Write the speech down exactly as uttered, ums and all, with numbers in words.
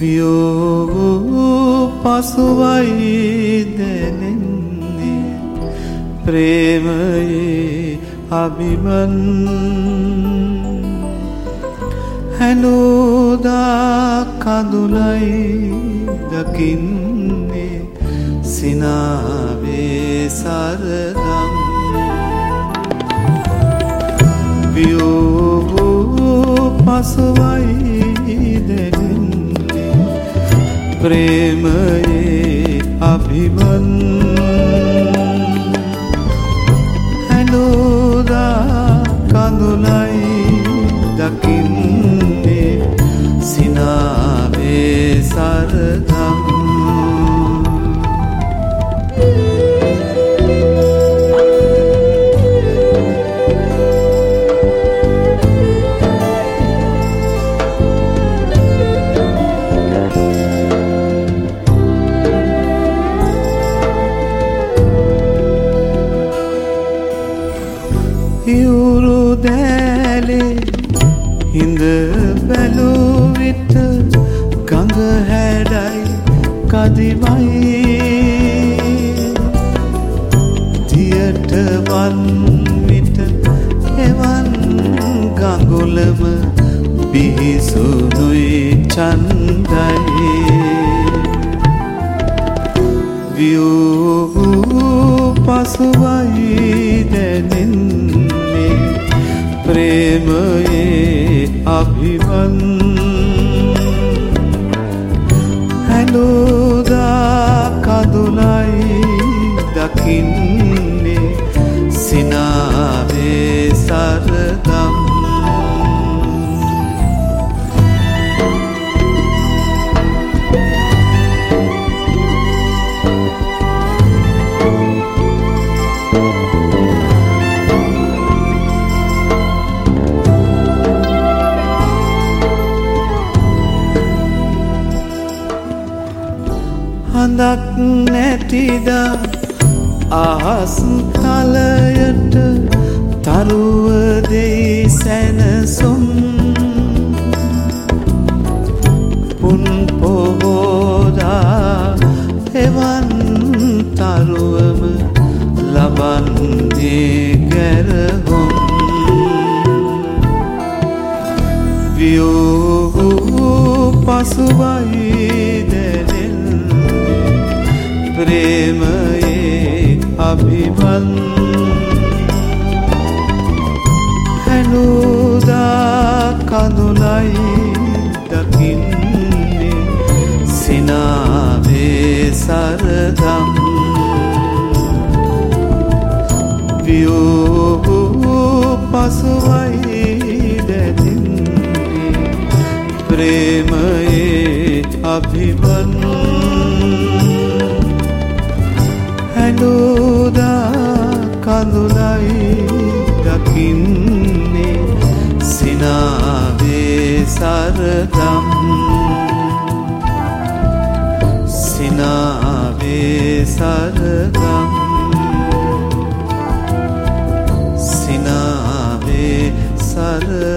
වියෝ පසුවයි දැනෙන්නේ ප්‍රේමයේ අභිමන් හැලෝදා කඳුලයි දකින්නේ සිනාවේ සරදම් වියෝ පසුවයි දැනෙන්නේ ප්‍රේමයේ අභිමන් හැලෝදා කඳුලයි දකින්නේ සිනාවේ සරදම් යුරු දැලේ හිඳ බැලූ විට ගඟ හැඩයි කදිමයි දියට වන් විට එවන් ගඟුලම බිහිසුනුයි චන්දයි වියෝ පසුවයි දැනෙන්නේ ප්‍රේමයේ අභිමන් හැලෝදා කඳුලයි දකින්නේ සිනාවේ සරදම් හඳක් නැතිදා අහස් තලයට තරුව දෙයි සැනසුම් පුන් පොහෝදා එවන් තරුවම ලබන්නේ ගැරහොම් වියෝ පසුවයි ප්‍රේමයේ අභිමන් හැලෝදා කඳුලයි දකින්නේ සිනාවේ සරදම් වියෝ පසුවයි දැනෙන්නේ ප්‍රේමයේ අභිමන් හැලෝදා කඳුලයි දකින්නේ සිනාවේ සරදම් සිනාවේ සරදම් සිනාවේ සරදම්